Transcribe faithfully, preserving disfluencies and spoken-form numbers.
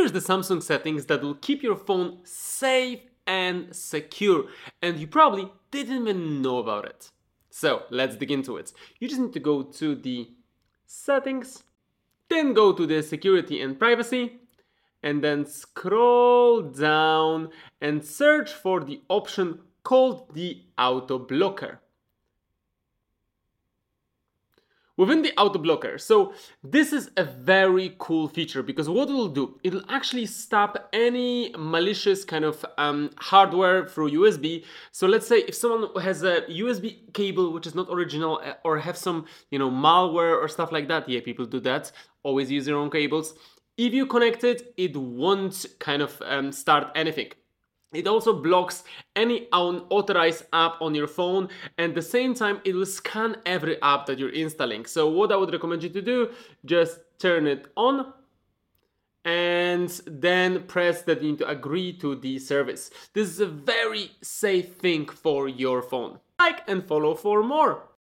here's the Samsung settings that will keep your phone safe and secure, and you probably didn't even know about it. So let's dig into it. You just need to go to the settings, then go to the security and privacy, and then scroll down and search for the option called the auto blocker. Within the auto blocker, so this is a very cool feature because what it will do, it'll actually stop any malicious kind of um, hardware through U S B. So let's say if someone has a U S B cable which is not original or have some, you know, malware or stuff like that, yeah, people do that, always use your own cables. If you connect it, it won't kind of um, start anything. It also blocks any unauthorized app on your phone, and at the same time it will scan every app that you're installing. So what I would recommend you to do, just turn it on and then press that you need to agree to the service. This is a very safe thing for your phone. Like and follow for more.